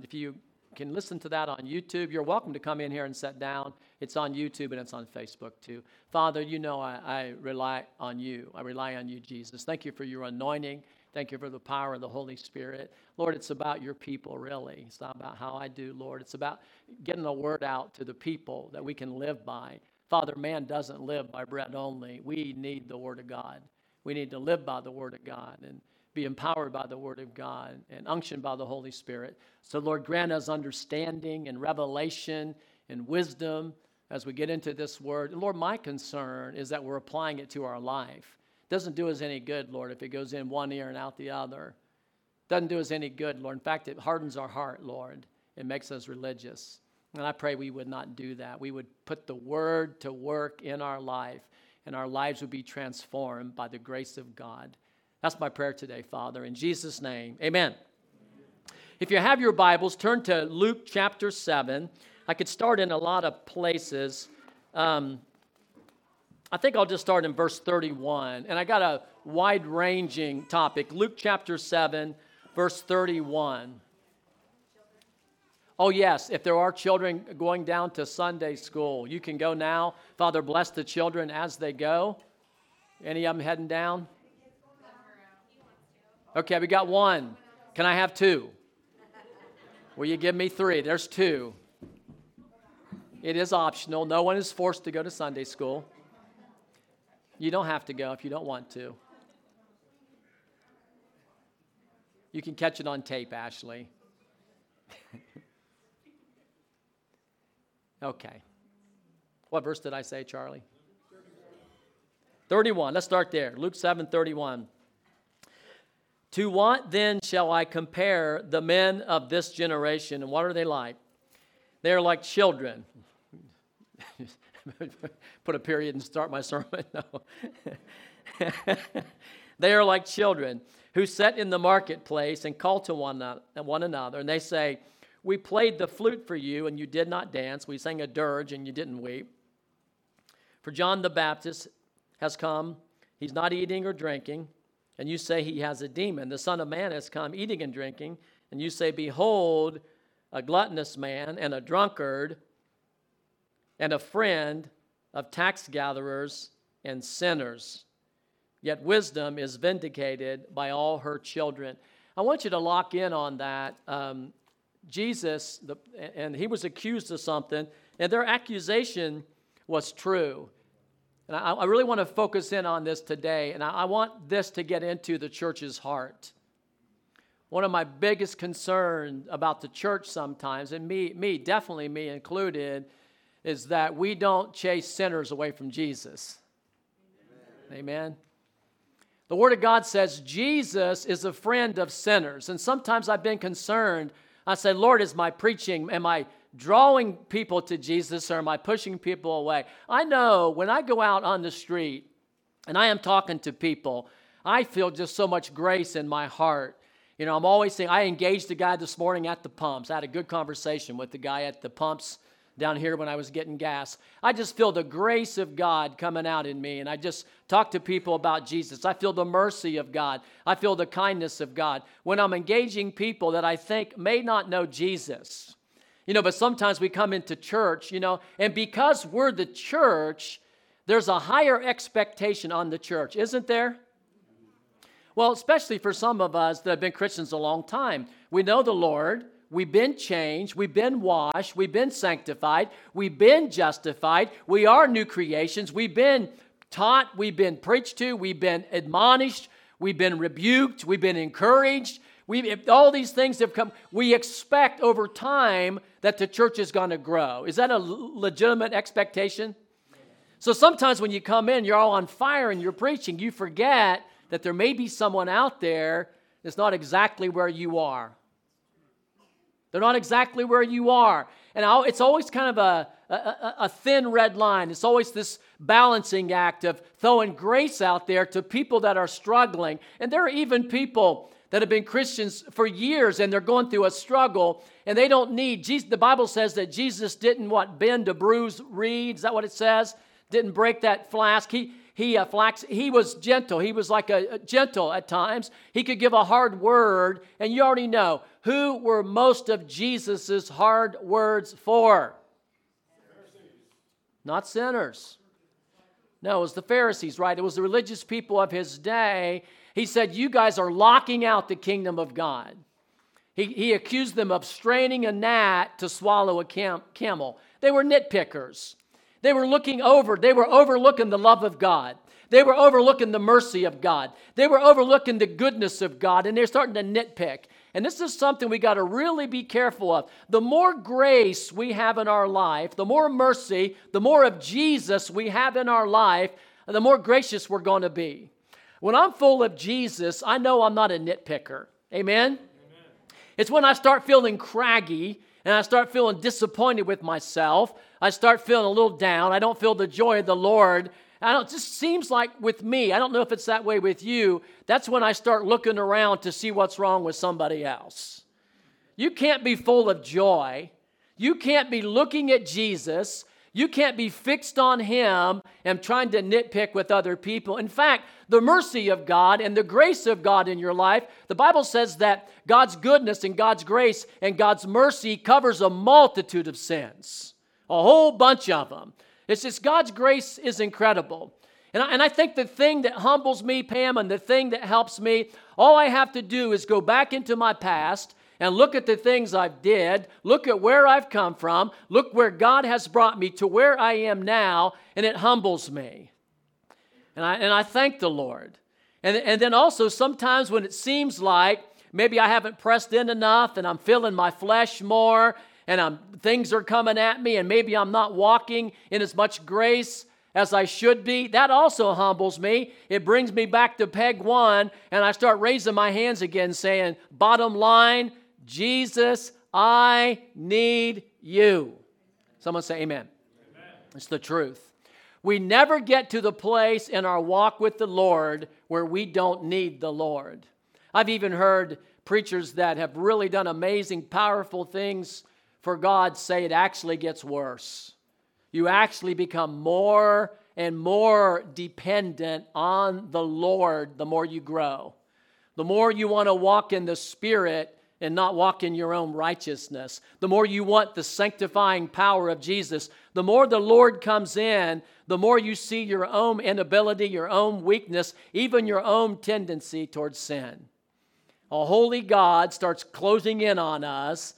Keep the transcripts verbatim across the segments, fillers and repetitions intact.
If you can listen to that on YouTube, you're welcome to come in here and sit down. It's on YouTube and it's on Facebook too. Father, you know I, I rely on you. I rely on you, Jesus. Thank you for your anointing. Thank you for the power of the Holy Spirit. Lord, it's about your people, really. It's not about how I do, Lord. It's about getting the word out to the people that we can live by. Father, man doesn't live by bread only. We need the word of God. We need to live by the word of God and be empowered by the word of God and unctioned by the Holy Spirit. So, Lord, grant us understanding and revelation and wisdom as we get into this word. And Lord, my concern is that we're applying it to our life. It doesn't do us any good, Lord, if it goes in one ear and out the other. It doesn't do us any good, Lord. In fact, it hardens our heart, Lord. It makes us religious. And I pray we would not do that. We would put the word to work in our life, and our lives would be transformed by the grace of God. That's my prayer today, Father. In Jesus' name, amen. If you have your Bibles, turn to Luke chapter seven. I could start in a lot of places. Um, I think I'll just start in verse thirty-one. And I got a wide-ranging topic. Luke chapter seven, verse thirty-one. Oh, yes, if there are children going down to Sunday school, you can go now. Father, bless the children as they go. Any of them heading down? Okay, we got one. Can I have two? Will you give me three? There's two. It is optional. No one is forced to go to Sunday school. You don't have to go if you don't want to. You can catch it on tape, Ashley. Okay. What verse did I say, Charlie? thirty-one. Let's start there. Luke seven thirty-one. To what then shall I compare the men of this generation? And what are they like? They are like children. Put a period and start my sermon. No. They are like children who sit in the marketplace and call to one another. And they say, we played the flute for you, and you did not dance. We sang a dirge, and you didn't weep. For John the Baptist has come. He's not eating or drinking, and you say he has a demon. The Son of Man has come eating and drinking, and you say, behold, a gluttonous man and a drunkard and a friend of tax gatherers and sinners. Yet wisdom is vindicated by all her children. I want you to lock in on that. Um, Jesus, the, and he was accused of something, and their accusation was true. And I, I really want to focus in on this today, and I, I want this to get into the church's heart. One of my biggest concerns about the church sometimes, and me, me, definitely me included, is that we don't chase sinners away from Jesus. Amen. Amen. The Word of God says Jesus is a friend of sinners, and sometimes I've been concerned. I say, Lord, is my preaching, am I drawing people to Jesus or am I pushing people away? I know when I go out on the street and I am talking to people, I feel just so much grace in my heart. You know, I'm always saying, I engaged a guy this morning at the pumps. I had a good conversation with the guy at the pumps down here when I was getting gas. I just feel the grace of God coming out in me, and I just talk to people about Jesus. I feel the mercy of God. I feel the kindness of God when I'm engaging people that I think may not know Jesus. You know, but sometimes we come into church, you know, and because we're the church, there's a higher expectation on the church, isn't there? Well, especially for some of us that have been Christians a long time. We know the Lord. We've been changed, we've been washed, we've been sanctified, we've been justified, we are new creations, we've been taught, we've been preached to, we've been admonished, we've been rebuked, we've been encouraged. We, all these things have come. We expect over time that the church is going to grow. Is that a legitimate expectation? So sometimes when you come in, you're all on fire and you're preaching, you forget that there may be someone out there that's not exactly where you are. They're not exactly where you are. And it's always kind of a, a, a thin red line. It's always this balancing act of throwing grace out there to people that are struggling. And there are even people that have been Christians for years and they're going through a struggle and they don't need Jesus. The Bible says that Jesus didn't, what, bend to bruise reed? Is that what it says? Didn't break that flask. He, he uh, flax, he was gentle. He was like a, a gentle at times. He could give a hard word, and you already know who were most of Jesus's hard words for. Not sinners. No, it was the Pharisees, right? It was the religious people of his day. He said, you guys are locking out the kingdom of God. He, he accused them of straining a gnat to swallow a cam, camel. They were nitpickers. They were looking over, they were overlooking the love of God. They were overlooking the mercy of God. They were overlooking the goodness of God, and they're starting to nitpick. And this is something we got to really be careful of. The more grace we have in our life, the more mercy, the more of Jesus we have in our life, the more gracious we're going to be. When I'm full of Jesus, I know I'm not a nitpicker. Amen? Amen. It's when I start feeling craggy and I start feeling disappointed with myself. I start feeling a little down. I don't feel the joy of the Lord. I don't, it just seems like with me, I don't know if it's that way with you, that's when I start looking around to see what's wrong with somebody else. You can't be full of joy. You can't be looking at Jesus. You can't be fixed on Him and trying to nitpick with other people. In fact, the mercy of God and the grace of God in your life, the Bible says that God's goodness and God's grace and God's mercy covers a multitude of sins, a whole bunch of them. It's just God's grace is incredible. And I, and I think the thing that humbles me, Pam, and the thing that helps me, all I have to do is go back into my past and look at the things I've did, look at where I've come from, look where God has brought me to where I am now, and it humbles me. And I, and I thank the Lord. And, and then also sometimes when it seems like maybe I haven't pressed in enough and I'm feeling my flesh more, and I'm, things are coming at me, and maybe I'm not walking in as much grace as I should be, that also humbles me. It brings me back to peg one, and I start raising my hands again saying, bottom line, Jesus, I need you. Someone say amen. Amen. It's the truth. We never get to the place in our walk with the Lord where we don't need the Lord. I've even heard preachers that have really done amazing, powerful things for God say it actually gets worse. You actually become more and more dependent on the Lord the more you grow. The more you want to walk in the Spirit and not walk in your own righteousness. The more you want the sanctifying power of Jesus. The more the Lord comes in, the more you see your own inability, your own weakness, even your own tendency towards sin. A holy God starts closing in on us.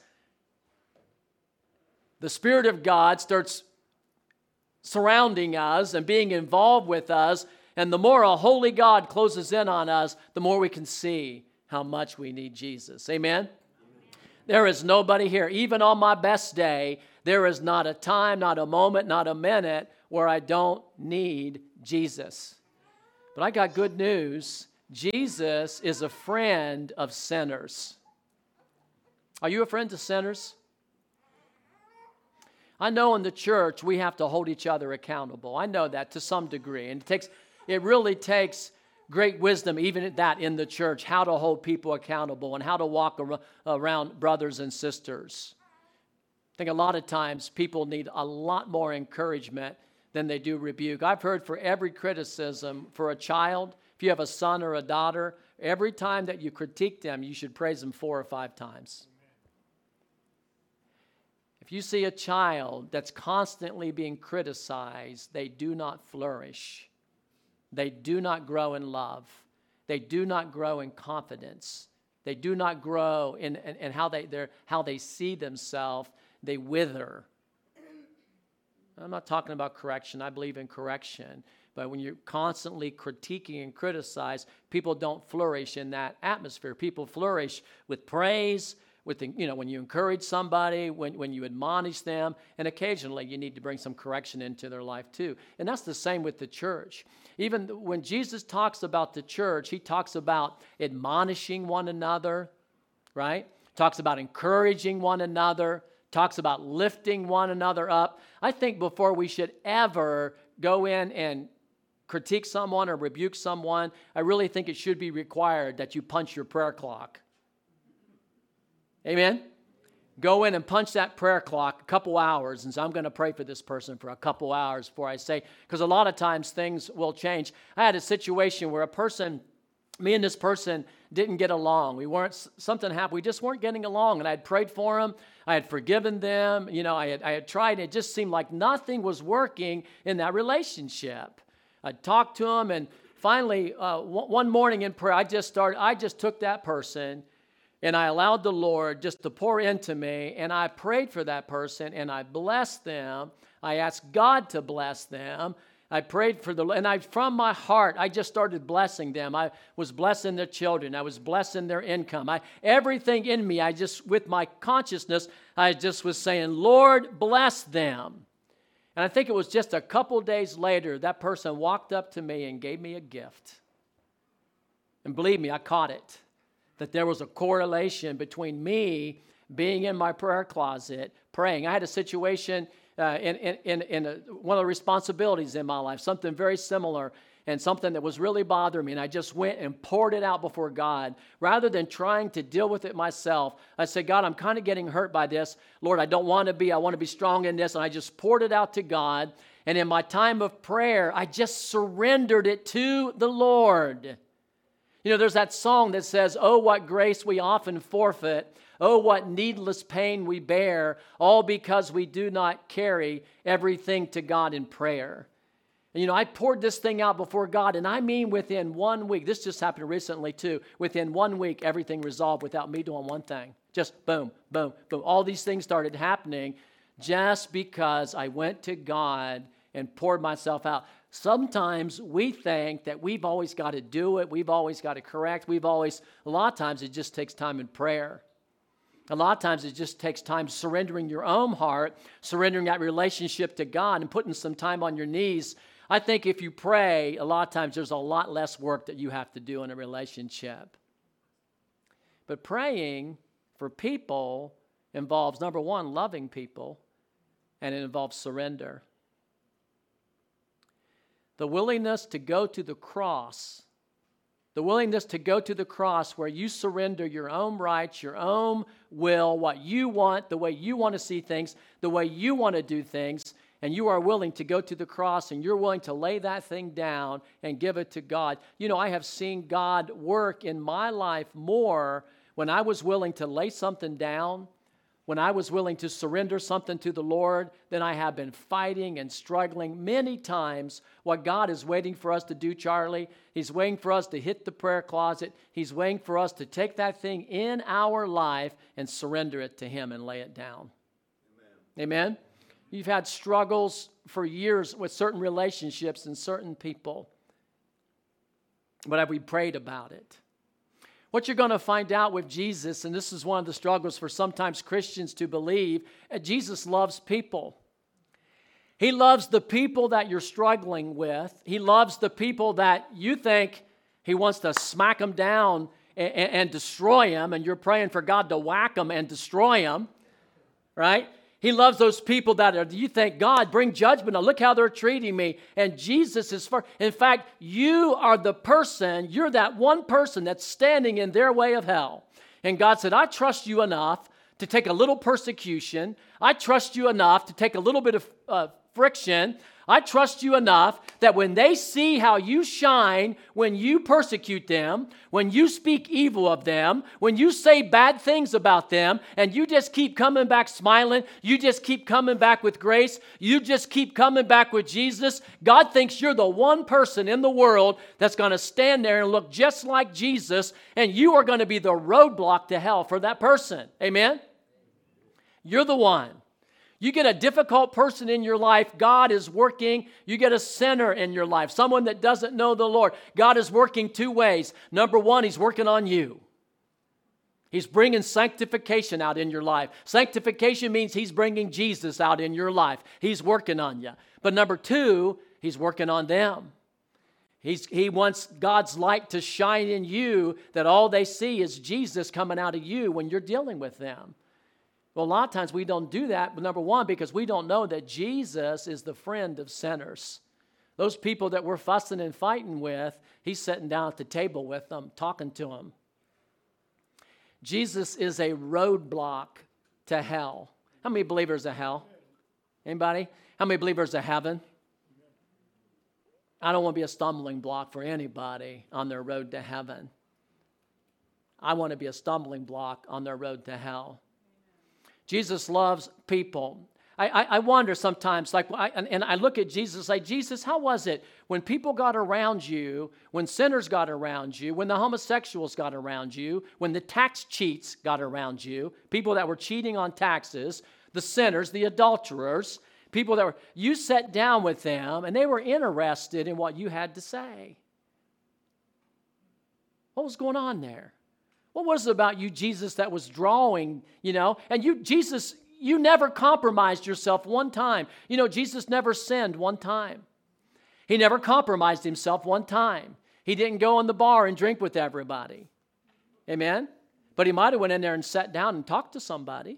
The Spirit of God starts surrounding us and being involved with us. And the more a holy God closes in on us, the more we can see how much we need Jesus. Amen? Amen? There is nobody here, even on my best day, there is not a time, not a moment, not a minute where I don't need Jesus. But I got good news. Jesus is a friend of sinners. Are you a friend to sinners? I know in the church we have to hold each other accountable. I know that to some degree. And it takes, it really takes great wisdom, even at that in the church, how to hold people accountable and how to walk ar- around brothers and sisters. I think a lot of times people need a lot more encouragement than they do rebuke. I've heard for every criticism for a child, if you have a son or a daughter, every time that you critique them, you should praise them four or five times. If you see a child that's constantly being criticized, they do not flourish. They do not grow in love. They do not grow in confidence. They do not grow in, in, in how they how they see themselves. They wither. I'm not talking about correction. I believe in correction. But when you're constantly critiquing and criticize, people don't flourish in that atmosphere. People flourish with praise, with the, you know, when you encourage somebody, when, when you admonish them, and occasionally you need to bring some correction into their life too. And that's the same with the church. Even when Jesus talks about the church, he talks about admonishing one another, right? Talks about encouraging one another, talks about lifting one another up. I think before we should ever go in and critique someone or rebuke someone, I really think it should be required that you punch your prayer clock. Amen? go in and punch that prayer clock a couple hours, and so I'm going to pray for this person for a couple hours before I say, because a lot of times things will change. I had a situation where a person, me and this person didn't get along. We weren't, something happened, we just weren't getting along, and I had prayed for them, I had forgiven them, you know, I had, I had tried, and it just seemed like nothing was working in that relationship. I talked to them, and finally, uh, one morning in prayer, I just started, I just took that person, and I allowed the Lord just to pour into me, and I prayed for that person, and I blessed them. I asked God to bless them. I prayed for the, and I, from my heart, I just started blessing them. I was blessing their children. I was blessing their income. I, everything in me, I just, with my consciousness, I just was saying, Lord, bless them. And I think it was just a couple days later, that person walked up to me and gave me a gift. And believe me, I caught it. That there was a correlation between me being in my prayer closet, praying. I had a situation uh, in, in, in a, one of the responsibilities in my life, something very similar, and something that was really bothering me, and I just went and poured it out before God. Rather than trying to deal with it myself, I said, God, I'm kind of getting hurt by this. Lord, I don't want to be. I want to be strong in this, and I just poured it out to God, and in my time of prayer, I just surrendered it to the Lord. You know, there's that song that says, oh, what grace we often forfeit. Oh, what needless pain we bear, all because we do not carry everything to God in prayer. And, you know, I poured this thing out before God, and I mean within one week, this just happened recently too, within one week, everything resolved without me doing one thing. Just boom, boom, boom. All these things started happening just because I went to God and poured myself out. Sometimes we think that we've always got to do it. We've always got to correct. We've always, a lot of times it just takes time in prayer. A lot of times it just takes time surrendering your own heart, surrendering that relationship to God and putting some time on your knees. I think if you pray, a lot of times there's a lot less work that you have to do in a relationship. But praying for people involves, number one, loving people, and it involves surrender. The willingness to go to the cross, the willingness to go to the cross where you surrender your own rights, your own will, what you want, the way you want to see things, the way you want to do things, and you are willing to go to the cross and you're willing to lay that thing down and give it to God. You know, I have seen God work in my life more when I was willing to lay something down, when I was willing to surrender something to the Lord, then I have been fighting and struggling many times. What God is waiting for us to do, Charlie, He's waiting for us to hit the prayer closet. He's waiting for us to take that thing in our life and surrender it to Him and lay it down. Amen? Amen? You've had struggles for years with certain relationships and certain people. But have we prayed about it? What you're going to find out with Jesus, and this is one of the struggles for sometimes Christians to believe, Jesus loves people. He loves the people that you're struggling with. He loves the people that you think He wants to smack them down and, and, and destroy them, and you're praying for God to whack them and destroy them, right? He loves those people that are, you think, God, bring judgment on. Look how they're treating me. And Jesus is first. In fact, you are the person, you're that one person that's standing in their way of hell. And God said, I trust you enough to take a little persecution. I trust you enough to take a little bit of uh, friction. I trust you enough that when they see how you shine, when you persecute them, when you speak evil of them, when you say bad things about them, and you just keep coming back smiling, you just keep coming back with grace, you just keep coming back with Jesus, God thinks you're the one person in the world that's going to stand there and look just like Jesus, and you are going to be the roadblock to hell for that person. Amen? You're the one. You get a difficult person in your life, God is working. You get a sinner in your life, someone that doesn't know the Lord. God is working two ways. Number one, He's working on you. He's bringing sanctification out in your life. Sanctification means He's bringing Jesus out in your life. He's working on you. But number two, He's working on them. He's, he wants God's light to shine in you, that all they see is Jesus coming out of you when you're dealing with them. Well, a lot of times we don't do that, but number one, because we don't know that Jesus is the friend of sinners. Those people that we're fussing and fighting with, He's sitting down at the table with them, talking to them. Jesus is a roadblock to hell? How many believers of hell? Anybody? How many believers of heaven? I don't want to be a stumbling block for anybody on their road to heaven. I want to be a stumbling block on their road to hell. Jesus loves people. I, I, I wonder sometimes, like, I, and, and I look at Jesus, like, Jesus, how was it when people got around you, when sinners got around you, when the homosexuals got around you, when the tax cheats got around you, people that were cheating on taxes, the sinners, the adulterers, people that were, you sat down with them and they were interested in what you had to say. What was going on there? What was it about you, Jesus, that was drawing, you know? And you, Jesus, you never compromised yourself one time. You know, Jesus never sinned one time. He never compromised himself one time. He didn't go in the bar and drink with everybody. Amen? But he might have went in there and sat down and talked to somebody.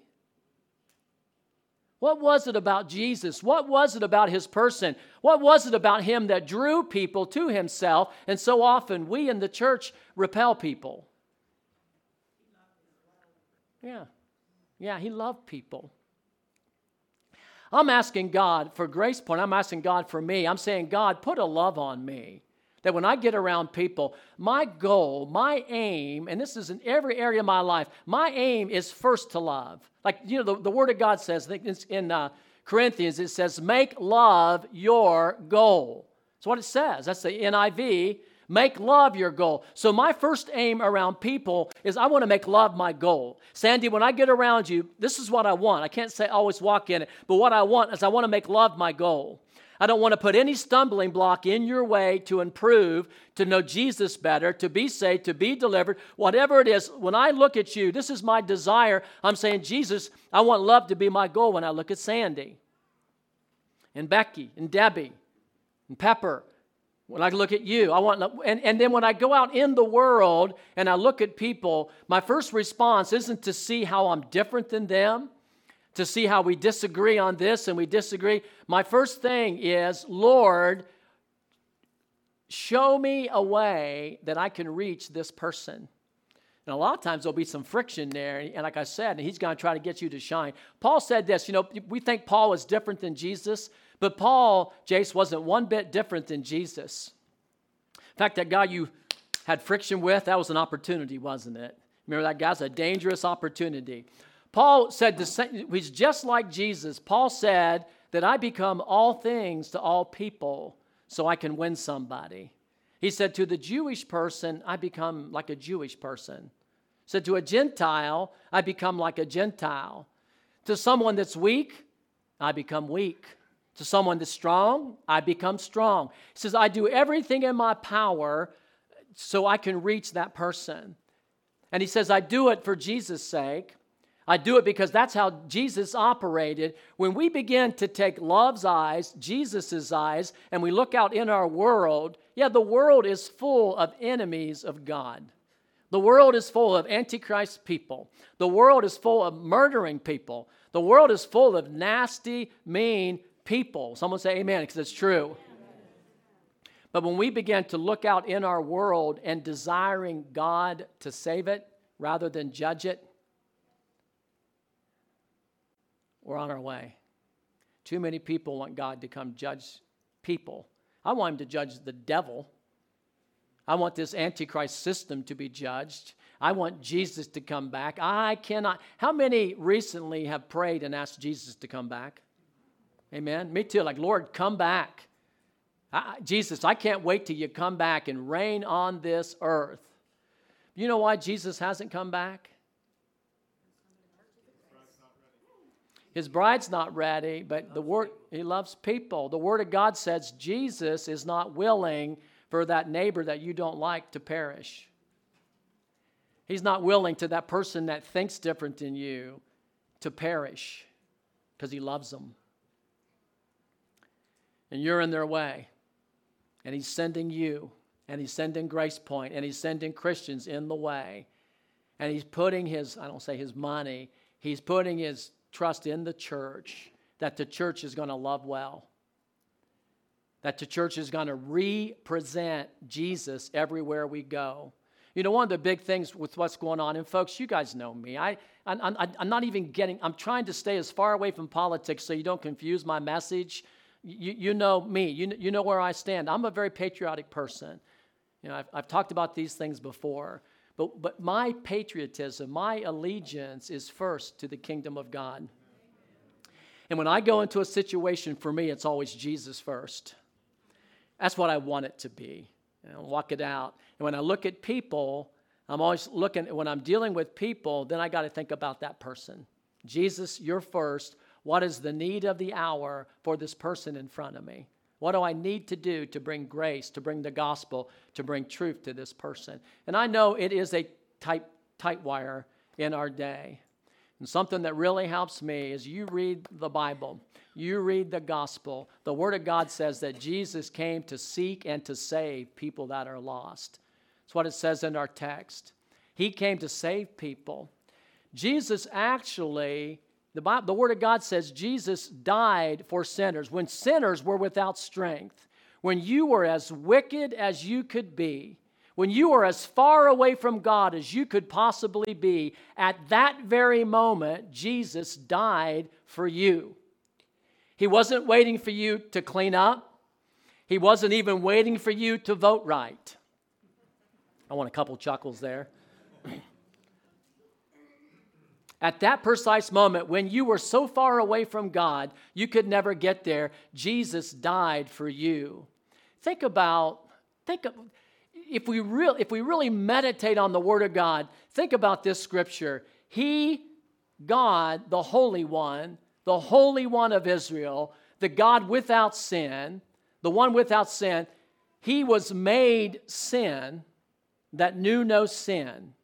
What was it about Jesus? What was it about his person? What was it about him that drew people to himself? And so often we in the church repel people. Yeah. Yeah, he loved people. I'm asking God for Grace Point. I'm asking God for me. I'm saying, God, put a love on me. That when I get around people, my goal, my aim, and this is in every area of my life, my aim is first to love. Like, you know, the, the Word of God says, I think it's in uh, Corinthians, it says, make love your goal. That's what it says. That's the N I V. Make love your goal. So my first aim around people is I want to make love my goal. Sandy, when I get around you, this is what I want. I can't say always walk in it, but what I want is I want to make love my goal. I don't want to put any stumbling block in your way to improve, to know Jesus better, to be saved, to be delivered, whatever it is. When I look at you, this is my desire. I'm saying, Jesus, I want love to be my goal when I look at Sandy and Becky and Debbie and Pepper. When I look at you, I want, and, and then when I go out in the world and I look at people, my first response isn't to see how I'm different than them, to see how we disagree on this and we disagree. My first thing is, Lord, show me a way that I can reach this person. And a lot of times there'll be some friction there, and like I said, he's going to try to get you to shine. Paul said this, you know, we think Paul was different than Jesus, but Paul, Jace, wasn't one bit different than Jesus. In fact, that guy you had friction with, that was an opportunity, wasn't it? Remember that guy's a dangerous opportunity. Paul said, the same, he's just like Jesus. Paul said that I become all things to all people so I can win somebody. He said to the Jewish person, I become like a Jewish person. He said to a Gentile, I become like a Gentile. To someone that's weak, I become weak. To someone that's strong, I become strong. He says, I do everything in my power so I can reach that person. And he says, I do it for Jesus' sake. I do it because that's how Jesus operated. When we begin to take love's eyes, Jesus' eyes, and we look out in our world, yeah, the world is full of enemies of God. The world is full of Antichrist people. The world is full of murdering people. The world is full of nasty, mean people. Someone say amen, because it's true. But when we begin to look out in our world and desiring God to save it rather than judge it, we're on our way. Too many people want God to come judge people. I want him to judge the devil. I want this Antichrist system to be judged. I want Jesus to come back. I cannot. How many recently have prayed and asked Jesus to come back? Amen. Me too. Like, Lord, come back. I, Jesus, I can't wait till you come back and reign on this earth. You know why Jesus hasn't come back? His bride's not ready, but the word, he loves people. The Word of God says Jesus is not willing for that neighbor that you don't like to perish. He's not willing to that person that thinks different than you to perish because he loves them. And you're in their way. And he's sending you, and he's sending Grace Point, and he's sending Christians in the way. And he's putting his, I don't say his money, he's putting his trust in the church, that the church is going to love well, that the church is going to represent Jesus everywhere we go. You know, one of the big things with what's going on, and folks, you guys know me. I, I'm, I'm, I'm not even getting, I'm trying to stay as far away from politics so you don't confuse my message. You, you know me, you, you know where I stand. I'm a very patriotic person. You know, I've, I've talked about these things before, but, but my patriotism, my allegiance is first to the kingdom of God. And when I go into a situation, for me, it's always Jesus first. That's what I want it to be. You know, walk it out. And when I look at people, I'm always looking, when I'm dealing with people, then I got to think about that person. Jesus, you're first. What is the need of the hour for this person in front of me? What do I need to do to bring grace, to bring the gospel, to bring truth to this person? And I know it is a tight, tight wire in our day. And something that really helps me is you read the Bible, you read the gospel. The Word of God says that Jesus came to seek and to save people that are lost. That's what it says in our text. He came to save people. Jesus actually, the, Bible, the Word of God says Jesus died for sinners when sinners were without strength, when you were as wicked as you could be, when you were as far away from God as you could possibly be. At that very moment, Jesus died for you. He wasn't waiting for you to clean up. He wasn't even waiting for you to vote right. I want a couple chuckles there. At that precise moment, when you were so far away from God, you could never get there, Jesus died for you. Think about, think of, if we real, if we really meditate on the Word of God, think about this scripture. He, God, the Holy One, the Holy One of Israel, the God without sin, the one without sin, He was made sin that knew no sin.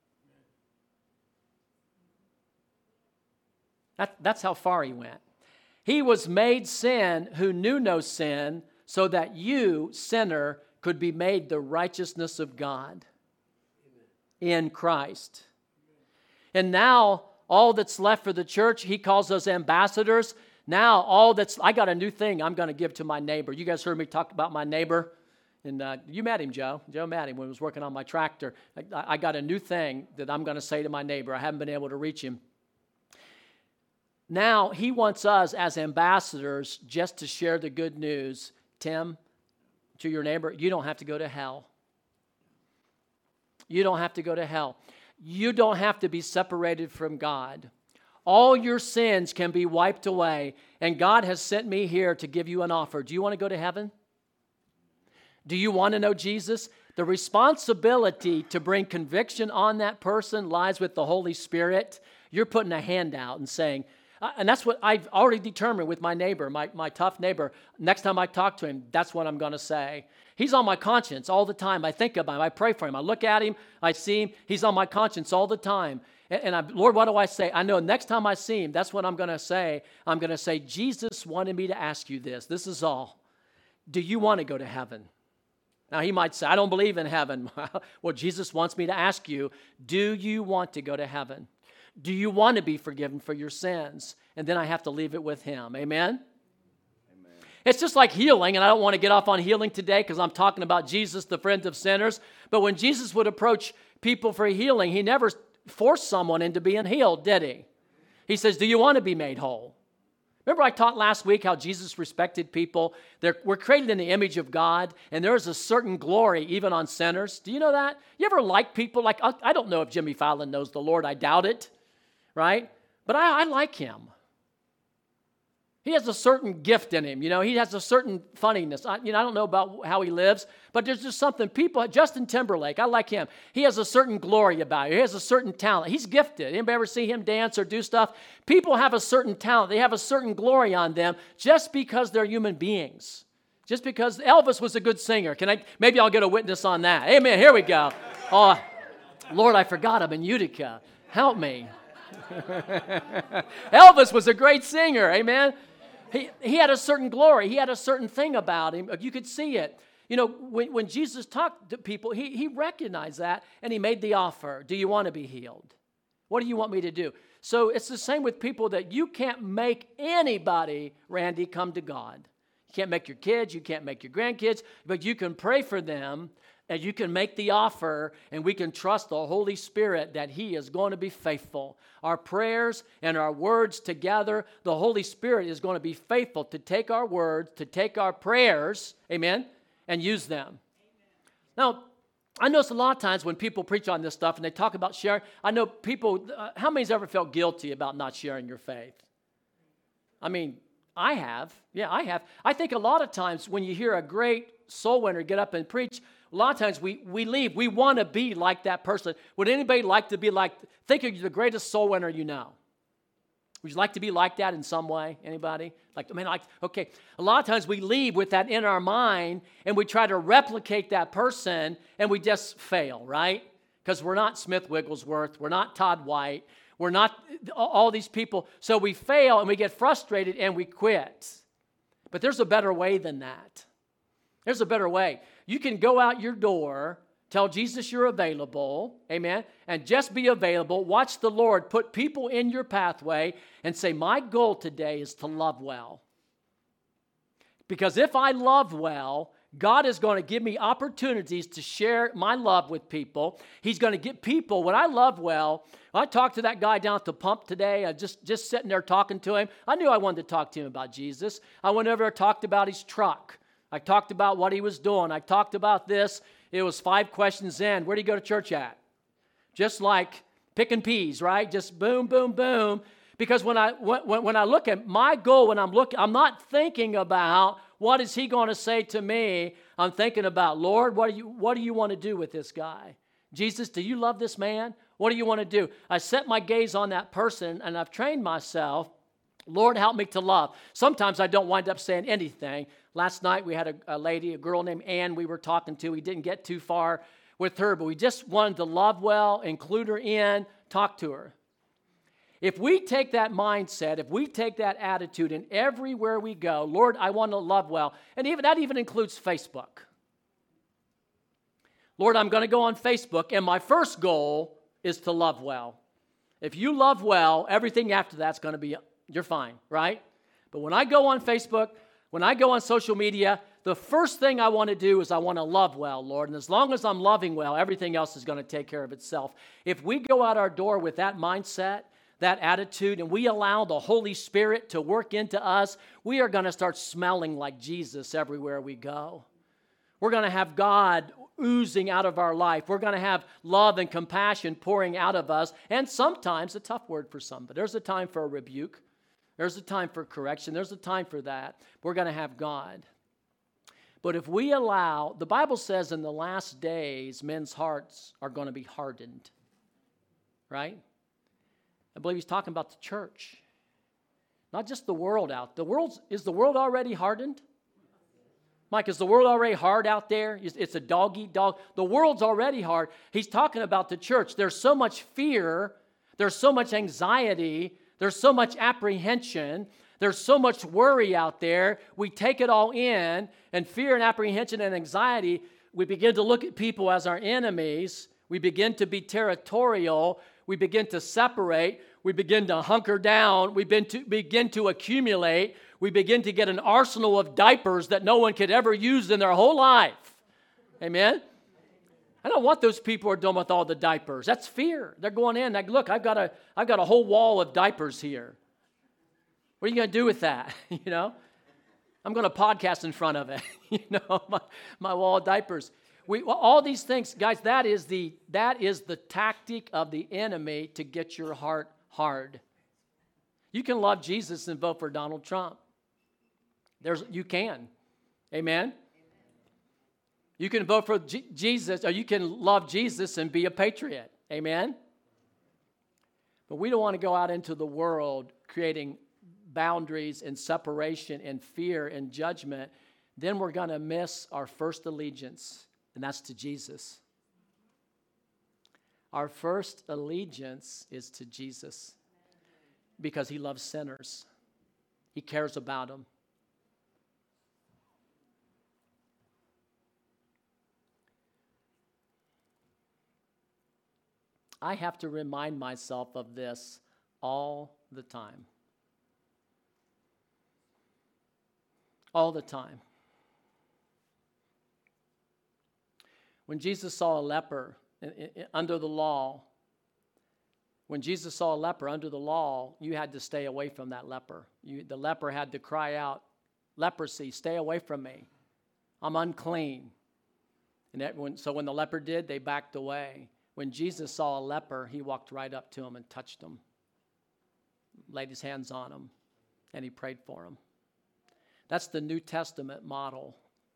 That, that's how far He went. He was made sin who knew no sin, so that you, sinner, could be made the righteousness of God in Christ. And now, all that's left for the church, He calls us ambassadors. Now, all that's, I got a new thing I'm going to give to my neighbor. You guys heard me talk about my neighbor? And uh, you met him, Joe. Joe met him when he was working on my tractor. I, I got a new thing that I'm going to say to my neighbor. I haven't been able to reach him. Now, He wants us as ambassadors just to share the good news. Tim, to your neighbor, you don't have to go to hell. You don't have to go to hell. You don't have to be separated from God. All your sins can be wiped away, and God has sent me here to give you an offer. Do you want to go to heaven? Do you want to know Jesus? The responsibility to bring conviction on that person lies with the Holy Spirit. You're putting a hand out and saying, uh, and that's what I've already determined with my neighbor, my, my tough neighbor. Next time I talk to him, that's what I'm going to say. He's on my conscience all the time. I think about him. I pray for him. I look at him. I see him. He's on my conscience all the time. And, and I, Lord, what do I say? I know next time I see him, that's what I'm going to say. I'm going to say, Jesus wanted me to ask you this. This is all. Do you want to go to heaven? Now, he might say, I don't believe in heaven. Well, Jesus wants me to ask you, do you want to go to heaven? Do you want to be forgiven for your sins? And then I have to leave it with Him. Amen? Amen. It's just like healing, and I don't want to get off on healing today because I'm talking about Jesus, the friend of sinners. But when Jesus would approach people for healing, He never forced someone into being healed, did He? He says, do you want to be made whole? Remember I taught last week how Jesus respected people. They're, we're created in the image of God, and there is a certain glory even on sinners. Do you know that? You ever like people? Like, I, I don't know if Jimmy Fallon knows the Lord. I doubt it, right? But I, I like him. He has a certain gift in him, you know. He has a certain funniness. I, you know, I don't know about how he lives, but there's just something. People, Justin Timberlake, I like him. He has a certain glory about him. He has a certain talent. He's gifted. Anybody ever see him dance or do stuff? People have a certain talent. They have a certain glory on them just because they're human beings. Just because Elvis was a good singer. Can I? Maybe I'll get a witness on that. Amen. Here we go. Oh, Lord, I forgot I'm in Utica. Help me. Elvis was a great singer. Amen. He, he had a certain glory. He had a certain thing about him. You could see it. You know, when, when Jesus talked to people, he, he recognized that, and He made the offer. Do you want to be healed? What do you want me to do? So it's the same with people that you can't make anybody, Randy, come to God. You can't make your kids. You can't make your grandkids. But you can pray for them And you can make the offer, and we can trust the Holy Spirit that He is going to be faithful. Our prayers and our words together, the Holy Spirit is going to be faithful to take our words, to take our prayers, amen, and use them. Amen. Now, I notice a lot of times when people preach on this stuff and they talk about sharing, I know people, uh, how many's ever felt guilty about not sharing your faith? I mean, I have. Yeah, I have. I think a lot of times when you hear a great soul winner get up and preach, a lot of times we, we leave. We want to be like that person. Would anybody like to be like, think of the greatest soul winner you know? Would you like to be like that in some way? Anybody? Like, I mean, like, okay. A lot of times we leave with that in our mind and we try to replicate that person and we just fail, right? Because we're not Smith Wigglesworth. We're not Todd White. We're not all these people. So we fail and we get frustrated and we quit. But there's a better way than that. There's a better way. You can go out your door, tell Jesus you're available, amen, and just be available. Watch the Lord put people in your pathway and say, my goal today is to love well. Because if I love well, God is going to give me opportunities to share my love with people. He's going to get people, when I love well, I talked to that guy down at the pump today, I just, just sitting there talking to him. I knew I wanted to talk to him about Jesus. I went over and talked about his truck. I talked about what he was doing. I talked about this. It was five questions in. Where do you go to church at? Just like picking peas, right? Just boom, boom, boom. Because when I when, when I look at my goal, when I'm looking, I'm not thinking about what is he going to say to me. I'm thinking about, Lord, what do you what do you want to do with this guy? Jesus, do you love this man? What do you want to do? I set my gaze on that person, and I've trained myself. Lord, help me to love. Sometimes I don't wind up saying anything. Last night we had a, a lady, a girl named Ann we were talking to. We didn't get too far with her, but we just wanted to love well, include her in, talk to her. If we take that mindset, if we take that attitude and everywhere we go, Lord, I want to love well, and even that even includes Facebook. Lord, I'm going to go on Facebook, and my first goal is to love well. If you love well, everything after that's going to be you're fine, right? But when I go on Facebook, when I go on social media, the first thing I want to do is I want to love well, Lord. And as long as I'm loving well, everything else is going to take care of itself. If we go out our door with that mindset, that attitude, and we allow the Holy Spirit to work into us, we are going to start smelling like Jesus everywhere we go. We're going to have God oozing out of our life. We're going to have love and compassion pouring out of us. And sometimes, a tough word for some, but there's a time for a rebuke. There's a time for correction. There's a time for that. We're going to have God. But if we allow, the Bible says in the last days, men's hearts are going to be hardened. Right? I believe he's talking about the church. Not just the world out. The world's, is the world already hardened? Mike, is the world already hard out there? It's a dog-eat-dog. The world's already hard. He's talking about the church. There's so much fear. There's so much anxiety. There's so much apprehension. There's so much worry out there. We take it all in, and fear and apprehension and anxiety, we begin to look at people as our enemies. We begin to be territorial. We begin to separate. We begin to hunker down. We begin to, begin to accumulate. We begin to get an arsenal of diapers that no one could ever use in their whole life. Amen? I don't want those people who are done with all the diapers. That's fear. They're going in, like, look, I've got a, I've got a whole wall of diapers here. What are you going to do with that? You know? I'm going to podcast in front of it. You know, my, my wall of diapers. We, all these things, guys, that is the that is the tactic of the enemy to get your heart hard. You can love Jesus and vote for Donald Trump. There's, you can. Amen? You can vote for G- Jesus, or you can love Jesus and be a patriot. Amen? But we don't want to go out into the world creating boundaries and separation and fear and judgment. Then we're going to miss our first allegiance, and that's to Jesus. Our first allegiance is to Jesus because he loves sinners. He cares about them. I have to remind myself of this all the time. All the time. When Jesus saw a leper under the law, when Jesus saw a leper under the law, you had to stay away from that leper. You, the leper had to cry out, leprosy, stay away from me. I'm unclean. And everyone, so when the leper did, they backed away. When Jesus saw a leper, he walked right up to him and touched him, laid his hands on him, and he prayed for him. That's the New Testament model.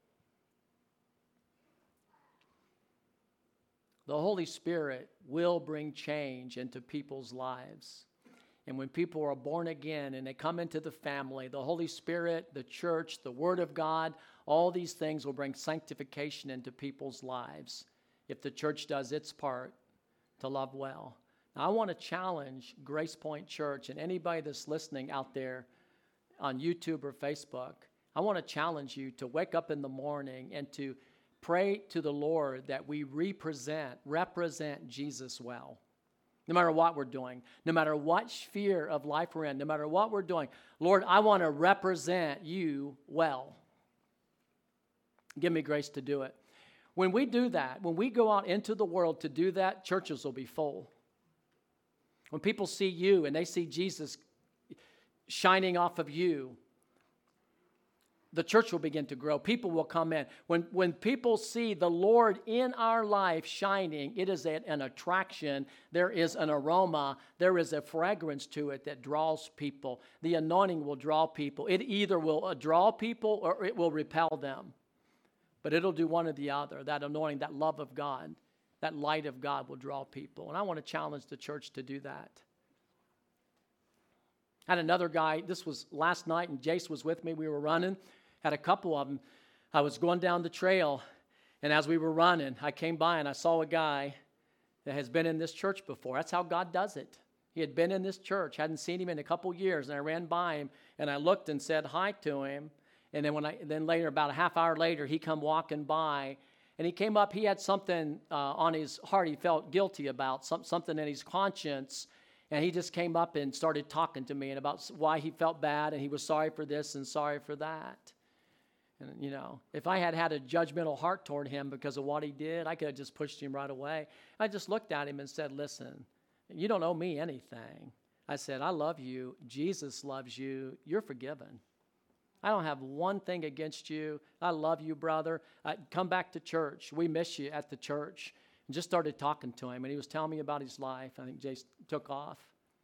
The Holy Spirit will bring change into people's lives. And when people are born again and they come into the family, the Holy Spirit, the church, the Word of God, all these things will bring sanctification into people's lives if the church does its part to love well. Now, I want to challenge Grace Point Church and anybody that's listening out there on YouTube or Facebook. I want to challenge you to wake up in the morning and to pray to the Lord that we represent, represent Jesus well. No matter what we're doing, no matter what sphere of life we're in, no matter what we're doing, Lord, I want to represent you well. Give me grace to do it. When we do that, when we go out into the world to do that, churches will be full. When people see you and they see Jesus shining off of you, the church will begin to grow. People will come in. When, when people see the Lord in our life shining, it is a, an attraction. There is an aroma. There is a fragrance to it that draws people. The anointing will draw people. It either will draw people or it will repel them. But it'll do one or the other. That anointing, that love of God, that light of God will draw people. And I want to challenge the church to do that. I had another guy, this was last night, and Jace was with me. We were running. Had a couple of them. I was going down the trail, and as we were running, I came by and I saw a guy that has been in this church before. That's how God does it. He had been in this church, hadn't seen him in a couple years, and I ran by him, and I looked and said hi to him. And then when I then later, about a half hour later, he come walking by, and he came up. He had something uh, on his heart he felt guilty about, some, something in his conscience. And he just came up and started talking to me and about why he felt bad, and he was sorry for this and sorry for that. And, you know, if I had had a judgmental heart toward him because of what he did, I could have just pushed him right away. I just looked at him and said, listen, you don't owe me anything. I said, I love you. Jesus loves you. You're forgiven. I don't have one thing against you. I love you, brother. I, come back to church. We miss you at the church. And just started talking to him, and he was telling me about his life. I think Jace took off.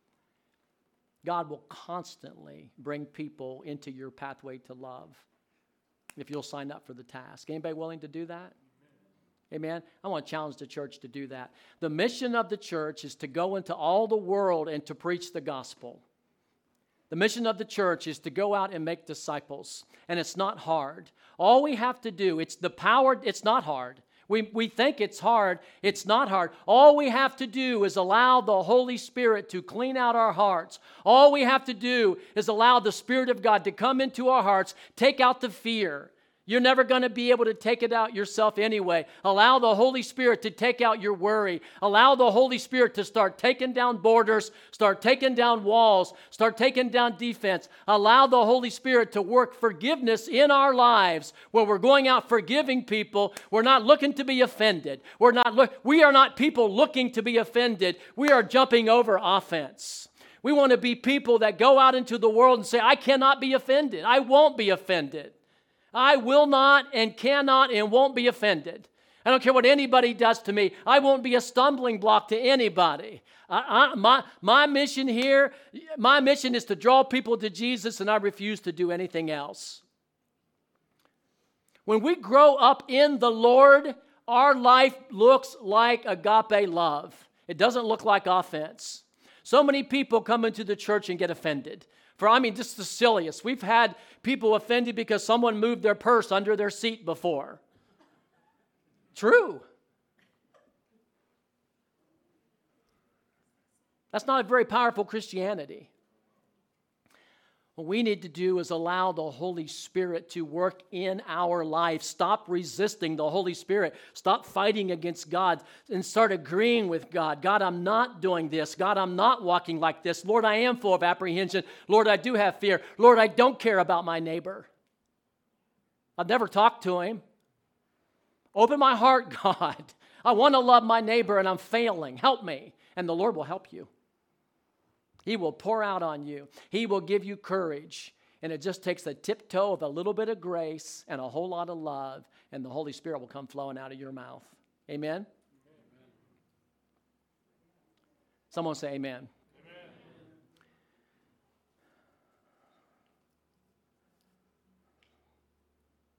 God will constantly bring people into your pathway to love if you'll sign up for the task. Anybody willing to do that? Amen. I want to challenge the church to do that. The mission of the church is to go into all the world and to preach the gospel. The mission of the church is to go out and make disciples, and it's not hard. All we have to do, it's the power, it's not hard. We, we think it's hard. It's not hard. All we have to do is allow the Holy Spirit to clean out our hearts. All we have to do is allow the Spirit of God to come into our hearts, take out the fear. You're never going to be able to take it out yourself anyway. Allow the Holy Spirit to take out your worry. Allow the Holy Spirit to start taking down borders, start taking down walls, start taking down defense. Allow the Holy Spirit to work forgiveness in our lives where we're going out forgiving people. We're not looking to be offended. We're not look, we are not people looking to be offended. We are jumping over offense. We want to be people that go out into the world and say, I cannot be offended. I won't be offended. I will not and cannot and won't be offended. I don't care what anybody does to me. I won't be a stumbling block to anybody. I, I, my, my mission here, my mission is to draw people to Jesus, and I refuse to do anything else. When we grow up in the Lord, our life looks like agape love. It doesn't look like offense. So many people come into the church and get offended. For, I mean, just the silliest. We've had people offended because someone moved their purse under their seat before. True. That's not a very powerful Christianity. What we need to do is allow the Holy Spirit to work in our life. Stop resisting the Holy Spirit. Stop fighting against God and start agreeing with God. God, I'm not doing this. God, I'm not walking like this. Lord, I am full of apprehension. Lord, I do have fear. Lord, I don't care about my neighbor. I've never talked to him. Open my heart, God. I want to love my neighbor and I'm failing. Help me. And the Lord will help you. He will pour out on you. He will give you courage. And it just takes a tiptoe of a little bit of grace and a whole lot of love, and the Holy Spirit will come flowing out of your mouth. Amen? Amen. Someone say amen. Amen.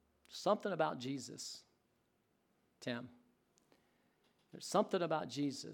Something about Jesus, Tim. There's something about Jesus.